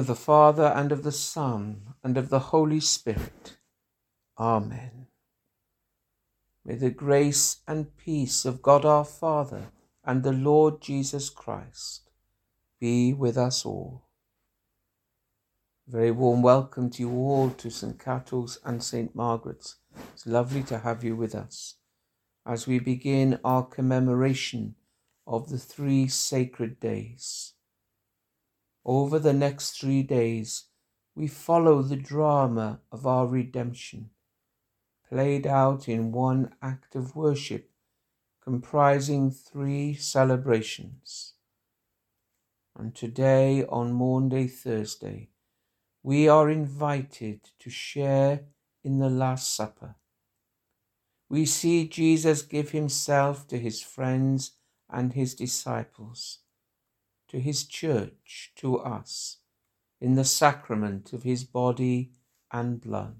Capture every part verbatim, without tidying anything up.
of the Father, and of the Son, and of the Holy Spirit. Amen. May the grace and peace of God our Father and the Lord Jesus Christ be with us all. A very warm welcome to you all to Saint Catull's and Saint Margaret's. It's lovely to have you with us as we begin our commemoration of the three sacred days. Over the next three days, we follow the drama of our redemption, played out in one act of worship, comprising three celebrations. And today, on Maundy Thursday, we are invited to share in the Last Supper. We see Jesus give himself to his friends and his disciples, to his church, to us, in the sacrament of his body and blood.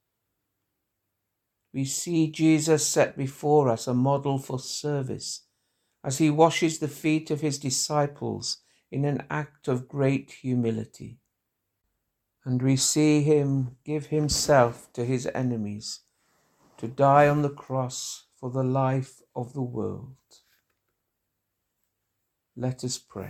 We see Jesus set before us a model for service as he washes the feet of his disciples in an act of great humility. And we see him give himself to his enemies to die on the cross for the life of the world. Let us pray.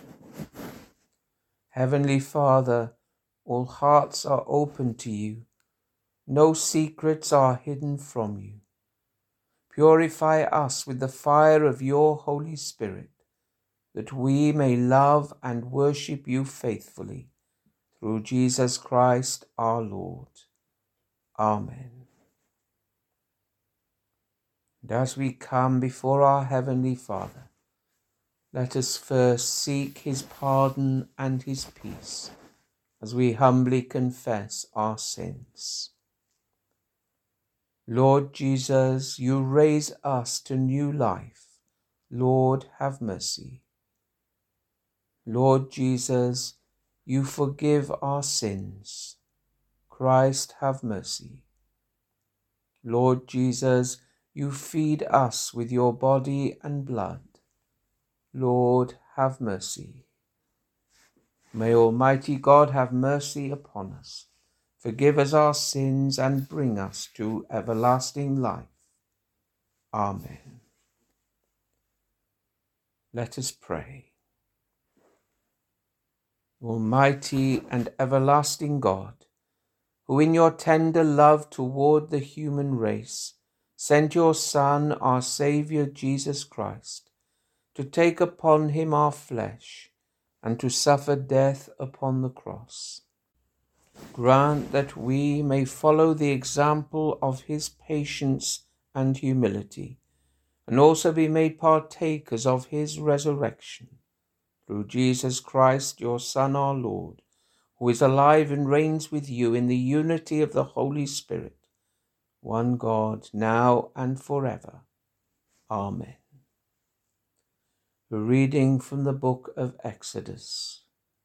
Heavenly Father, all hearts are open to you. No secrets are hidden from you. Purify us with the fire of your Holy Spirit, that we may love and worship you faithfully, through Jesus Christ our Lord. Amen. And as we come before our Heavenly Father, let us first seek his pardon and his peace, as we humbly confess our sins. Lord Jesus, you raise us to new life. Lord, have mercy. Lord Jesus, you forgive our sins. Christ, have mercy. Lord Jesus, you feed us with your body and blood. Lord, have mercy. May Almighty God have mercy upon us, forgive us our sins, and bring us to everlasting life. Amen. Let us pray. Almighty and everlasting God, who in your tender love toward the human race sent your Son, our Saviour Jesus Christ, to take upon him our flesh and to suffer death upon the cross. Grant that we may follow the example of his patience and humility, and also be made partakers of his resurrection, through Jesus Christ, your Son, our Lord, who is alive and reigns with you in the unity of the Holy Spirit, one God, now and forever. Amen. A reading from the book of Exodus.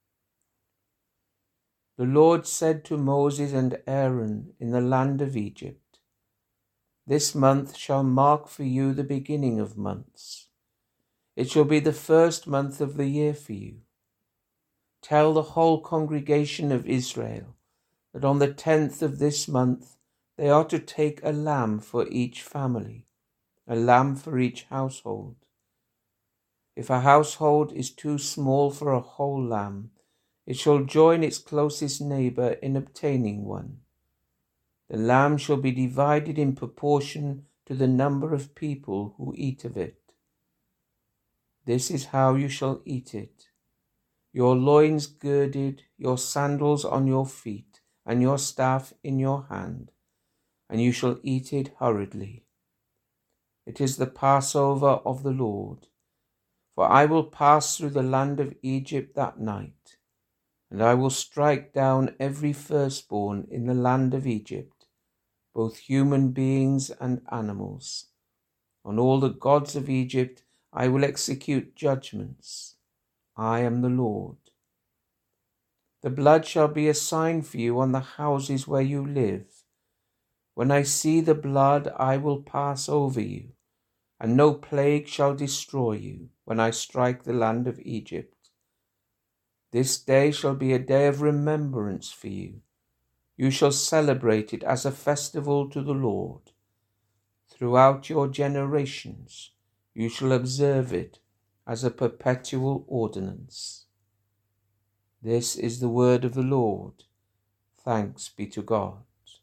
The Lord said to Moses and Aaron in the land of Egypt, "This month shall mark for you the beginning of months. It shall be the first month of the year for you. Tell the whole congregation of Israel that on the tenth of this month they are to take a lamb for each family, a lamb for each household. If a household is too small for a whole lamb, it shall join its closest neighbour in obtaining one. The lamb shall be divided in proportion to the number of people who eat of it. This is how you shall eat it: your loins girded, your sandals on your feet, and your staff in your hand, and you shall eat it hurriedly. It is the Passover of the Lord. For I will pass through the land of Egypt that night, and I will strike down every firstborn in the land of Egypt, both human beings and animals. On all the gods of Egypt I will execute judgments. I am the Lord. The blood shall be a sign for you on the houses where you live. When I see the blood, I will pass over you, and no plague shall destroy you when I strike the land of Egypt. This day shall be a day of remembrance for you. You shall celebrate it as a festival to the Lord. Throughout your generations, you shall observe it as a perpetual ordinance. This is the word of the Lord. Thanks be to God.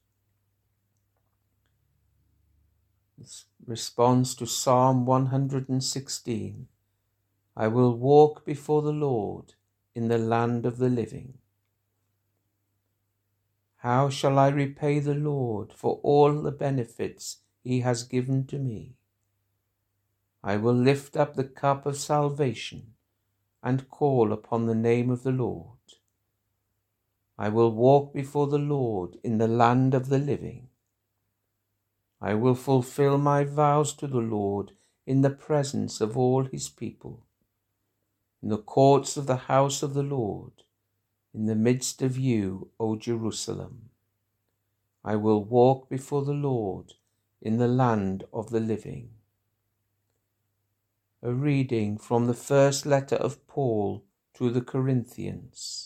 This responds to Psalm one hundred sixteen. I will walk before the Lord in the land of the living. How shall I repay the Lord for all the benefits he has given to me? I will lift up the cup of salvation and call upon the name of the Lord. I will walk before the Lord in the land of the living. I will fulfill my vows to the Lord in the presence of all his people, in the courts of the house of the Lord, in the midst of you, O Jerusalem. I will walk before the Lord in the land of the living. A reading from the first letter of Paul to the Corinthians.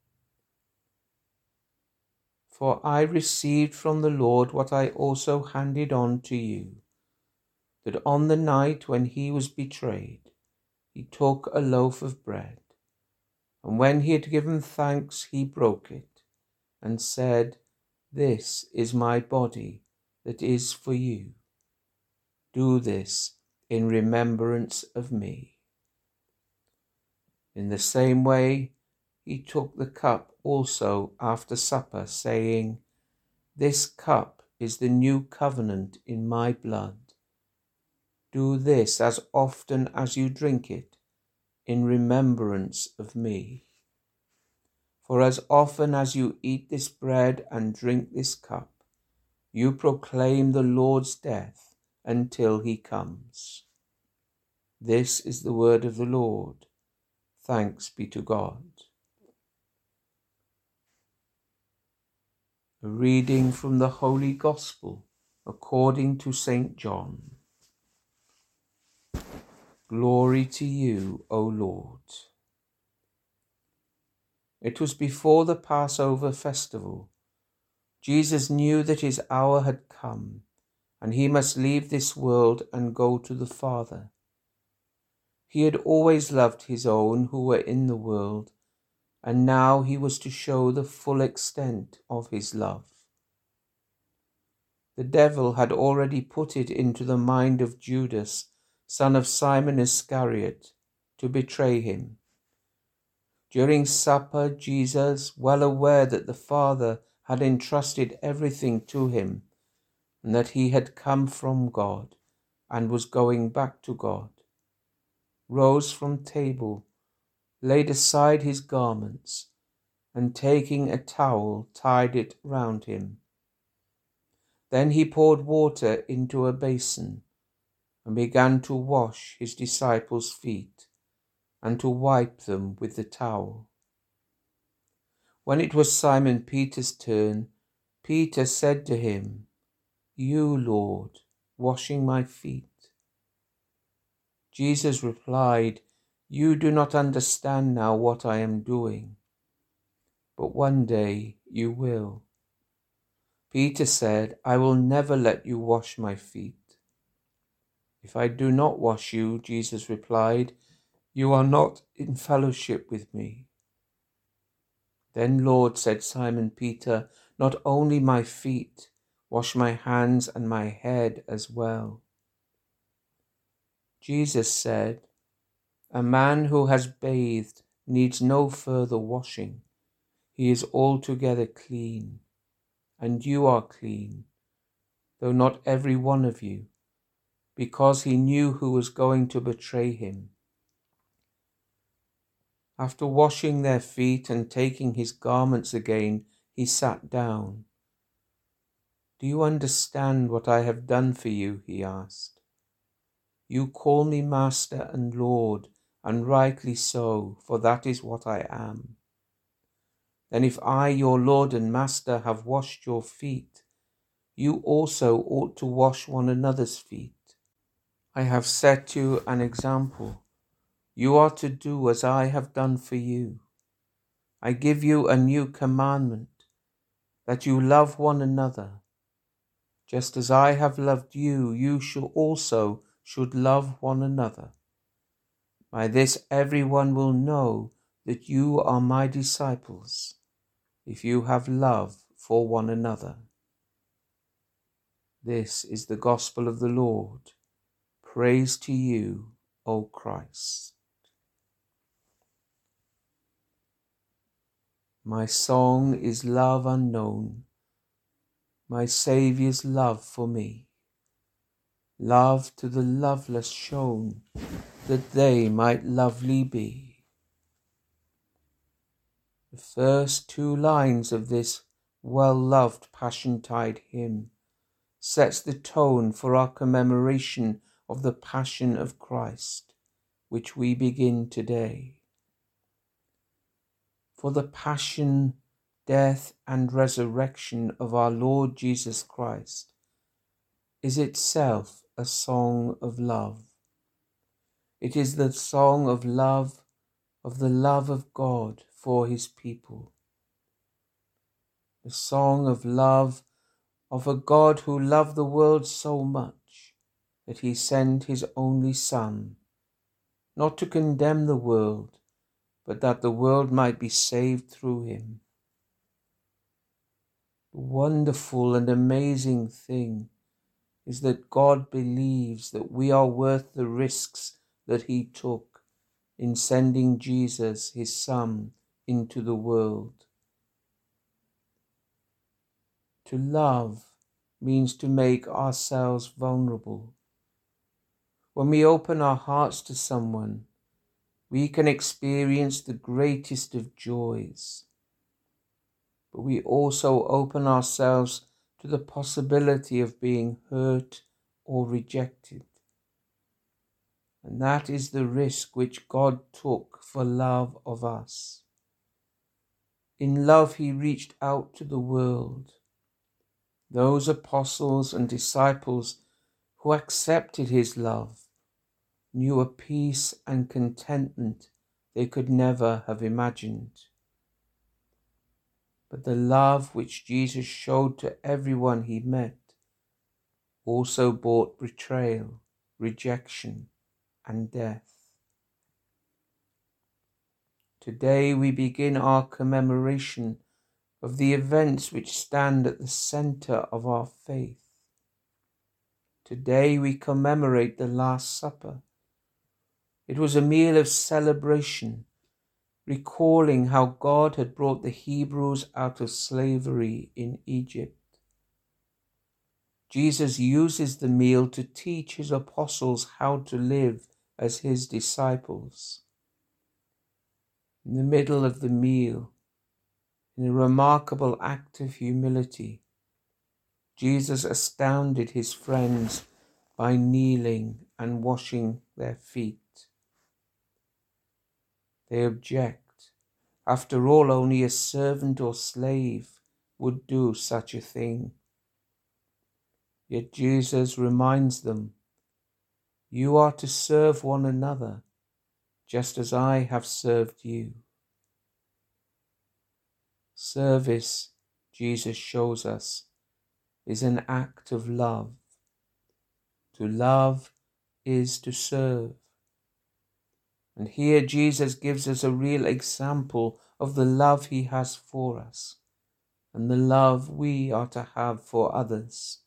For I received from the Lord what I also handed on to you, that on the night when he was betrayed, he took a loaf of bread, and when he had given thanks, he broke it, and said, This is my body that is for you. Do this in remembrance of me. In the same way, he took the cup also after supper, saying, This cup is the new covenant in my blood. Do this as often as you drink it, in remembrance of me. For as often as you eat this bread and drink this cup, you proclaim the Lord's death until he comes. This is the word of the Lord. Thanks be to God. A reading from the Holy Gospel according to Saint John. Glory to you, O Lord. It was before the Passover festival. Jesus knew that his hour had come, and he must leave this world and go to the Father. He had always loved his own who were in the world, and now he was to show the full extent of his love. The devil had already put it into the mind of Judas, son of Simon Iscariot, to betray him. During supper, Jesus, well aware that the Father had entrusted everything to him, and that he had come from God and was going back to God, rose from table, laid aside his garments, and taking a towel, tied it round him. Then he poured water into a basin and began to wash his disciples' feet and to wipe them with the towel. When it was Simon Peter's turn, Peter said to him, You, Lord, washing my feet? Jesus replied, You do not understand now what I am doing, but one day you will. Peter said, I will never let you wash my feet. If I do not wash you, Jesus replied, you are not in fellowship with me. Then, Lord, said Simon Peter, not only my feet, wash my hands and my head as well. Jesus said, A man who has bathed needs no further washing. He is altogether clean, and you are clean, though not every one of you, because he knew who was going to betray him. After washing their feet and taking his garments again, he sat down. Do you understand what I have done for you? He asked. You call me Master and Lord, and rightly so, for that is what I am. Then if I, your Lord and Master, have washed your feet, you also ought to wash one another's feet. I have set you an example. You are to do as I have done for you. I give you a new commandment, that you love one another. Just as I have loved you, you should also should love one another. By this everyone will know that you are my disciples, if you have love for one another. This is the gospel of the Lord. Praise to you, O Christ. My song is love unknown, my Saviour's love for me, love to the loveless shown, that they might lovely be. The first two lines of this well-loved Passiontide hymn sets the tone for our commemoration of the Passion of Christ, which we begin today. For the passion, death, and resurrection of our Lord Jesus Christ is itself a song of love. It is the song of love, of the love of God for his people. The song of love of a God who loved the world so much that he sent his only Son, not to condemn the world, but that the world might be saved through him. The wonderful and amazing thing is that God believes that we are worth the risks that he took in sending Jesus, his Son, into the world. To love means to make ourselves vulnerable. When we open our hearts to someone, we can experience the greatest of joys. But we also open ourselves to the possibility of being hurt or rejected. And that is the risk which God took for love of us. In love he reached out to the world. Those apostles and disciples who accepted his love knew a peace and contentment they could never have imagined. But the love which Jesus showed to everyone he met also brought betrayal, rejection, and death. Today we begin our commemoration of the events which stand at the center of our faith. Today we commemorate the Last Supper. It was a meal of celebration, recalling how God had brought the Hebrews out of slavery in Egypt. Jesus uses the meal to teach his apostles how to live as his disciples. In the middle of the meal, in a remarkable act of humility, Jesus astounded his friends by kneeling and washing their feet. They object. After all, only a servant or slave would do such a thing. Yet Jesus reminds them, "You are to serve one another, just as I have served you." Service, Jesus shows us, is an act of love. To love is to serve. And here Jesus gives us a real example of the love he has for us and the love we are to have for others.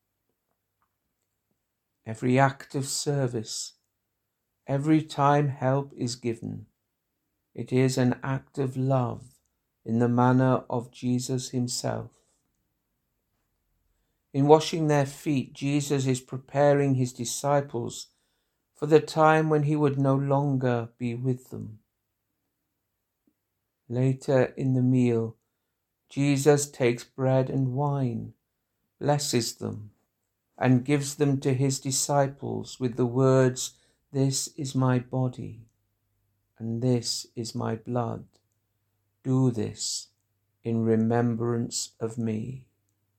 Every act of service, every time help is given, it is an act of love in the manner of Jesus himself. In washing their feet, Jesus is preparing his disciples for the time when he would no longer be with them. Later in the meal, Jesus takes bread and wine, blesses them, and gives them to his disciples with the words, "This is my body, and this is my blood. Do this in remembrance of me."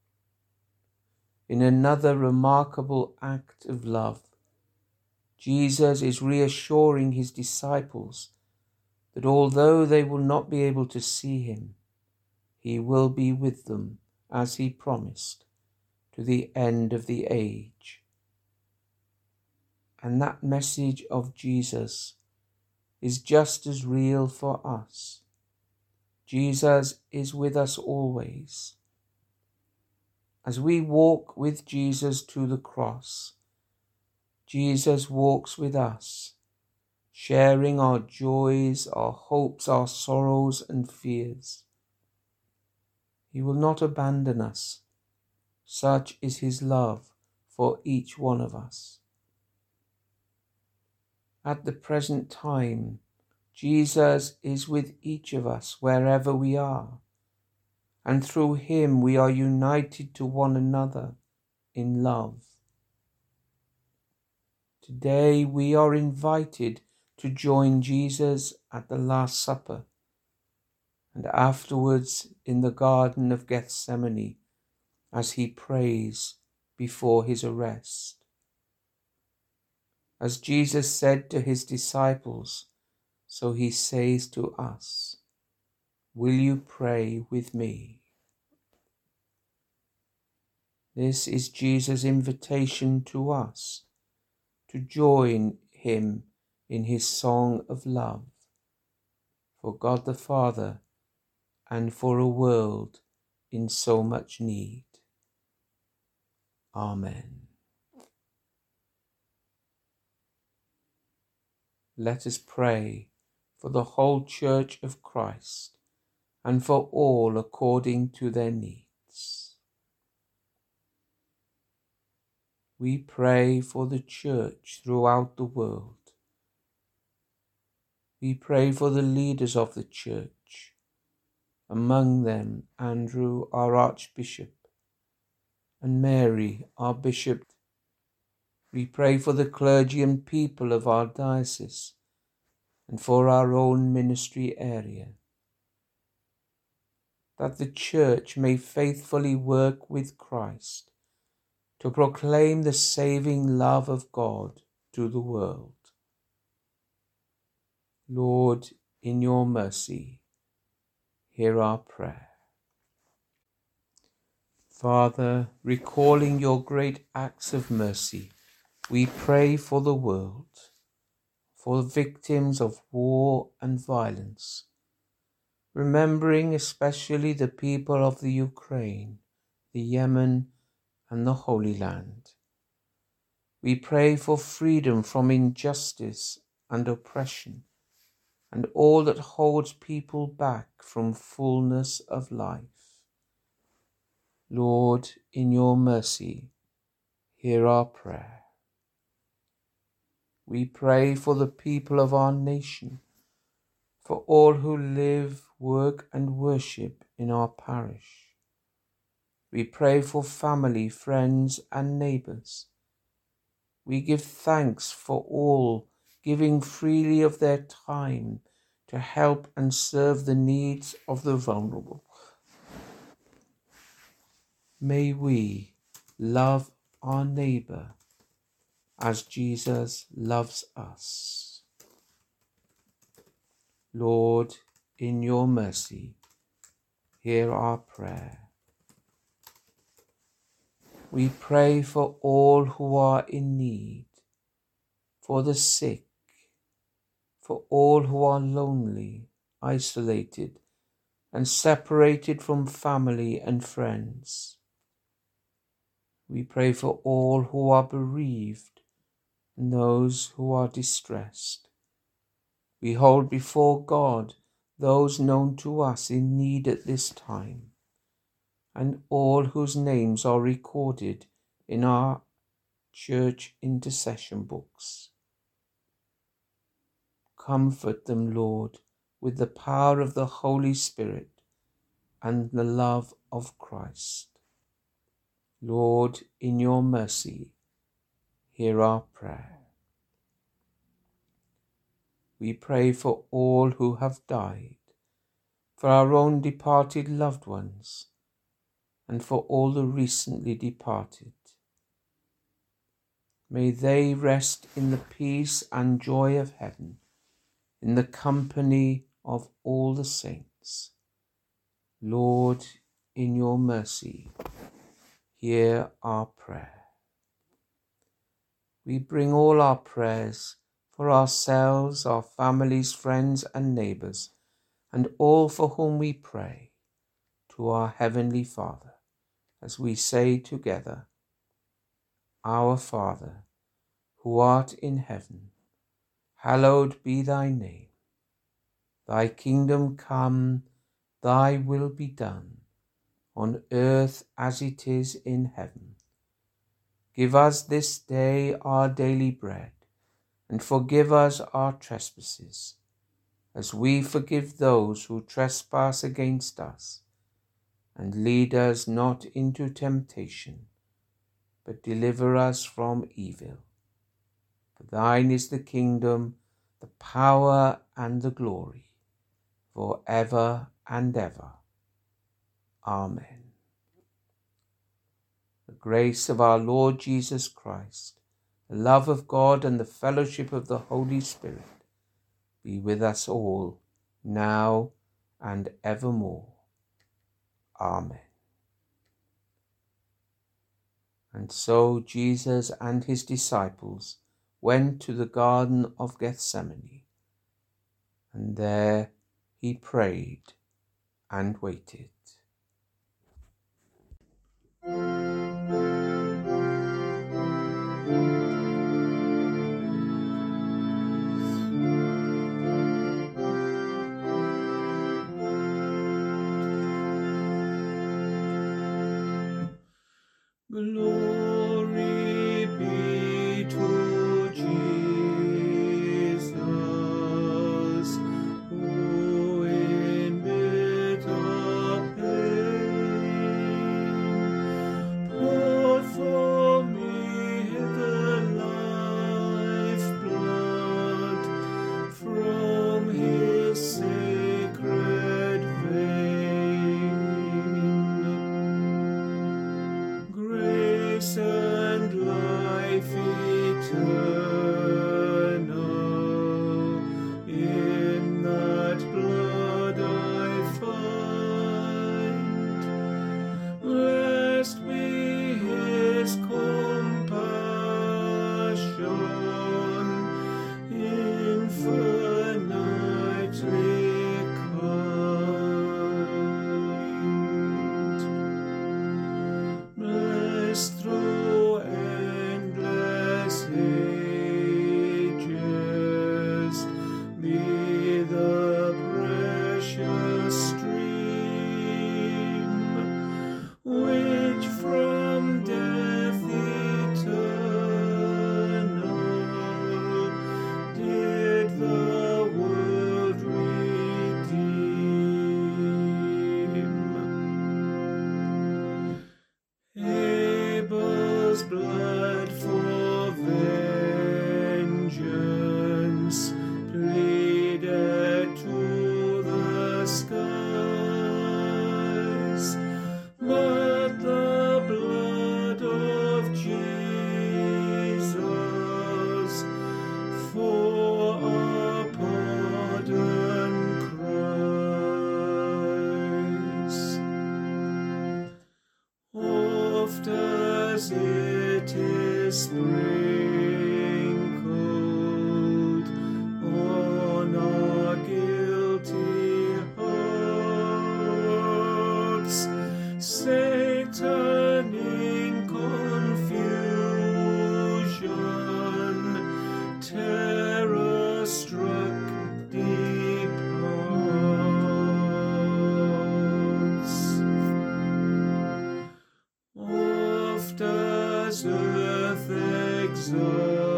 In another remarkable act of love, Jesus is reassuring his disciples that although they will not be able to see him, he will be with them as he promised to the end of the age. And that message of Jesus is just as real for us. Jesus is with us always. As we walk with Jesus to the cross, Jesus walks with us, sharing our joys, our hopes, our sorrows and fears. He will not abandon us. Such is his love for each one of us. At the present time, Jesus is with each of us wherever we are, and through him we are united to one another in love. Today we are invited to join Jesus at the Last Supper and afterwards in the Garden of Gethsemane as he prays before his arrest. As Jesus said to his disciples, so he says to us, "Will you pray with me?" This is Jesus' invitation to us to join him in his song of love for God the Father and for a world in so much need. Amen. Let us pray for the whole Church of Christ and for all according to their needs. We pray for the Church throughout the world. We pray for the leaders of the Church, among them Andrew, our Archbishop, and Mary, our Bishop. We pray for the clergy and people of our diocese and for our own ministry area, that the Church may faithfully work with Christ to proclaim the saving love of God to the world. Lord, in your mercy, hear our prayer. Father, recalling your great acts of mercy, we pray for the world, for victims of war and violence, remembering especially the people of the Ukraine, the Yemen, and the Holy Land. We pray for freedom from injustice and oppression, and all that holds people back from fullness of life. Lord, in your mercy, hear our prayer. We pray for the people of our nation, for all who live, work, and worship in our parish. We pray for family, friends, and neighbours. We give thanks for all giving freely of their time to help and serve the needs of the vulnerable. May we love our neighbour as Jesus loves us. Lord, in your mercy, hear our prayer. We pray for all who are in need, for the sick, for all who are lonely, isolated, and separated from family and friends. We pray for all who are bereaved and those who are distressed. We hold before God those known to us in need at this time, and all whose names are recorded in our church intercession books. Comfort them, Lord, with the power of the Holy Spirit and the love of Christ. Lord, in your mercy, hear our prayer. We pray for all who have died, for our own departed loved ones, and for all the recently departed. May they rest in the peace and joy of heaven, in the company of all the saints. Lord, in your mercy, hear our prayer. We bring all our prayers for ourselves, our families, friends, and neighbours, and all for whom we pray, to our Heavenly Father, as we say together, Our Father, who art in heaven, hallowed be thy name. Thy kingdom come, thy will be done, on earth as it is in heaven. Give us this day our daily bread, and forgive us our trespasses, as we forgive those who trespass against us. And lead us not into temptation, but deliver us from evil. For thine is the kingdom, the power, and the glory, for ever and ever. Amen. The grace of our Lord Jesus Christ, the love of God, and the fellowship of the Holy Spirit be with us all, now and evermore. Amen. And so Jesus and his disciples went to the Garden of Gethsemane, and there he prayed and waited. Glory be to Jesus, who in bitter pain poured for me the life-blood from his sacred vein. Grace and life eternal, in that blood I find. Blessed be his compassion, infinitely kind. Blessed through endless ages be the precious stream, which from death eternal did the world redeem. Abel's blood for vengeance pleaded to the skies, but the blood of Jesus for our pardon cries. Oft as it is sprinkled on our guilty hearts, Satan in confusion, terror-struck departs. Oft as earth exults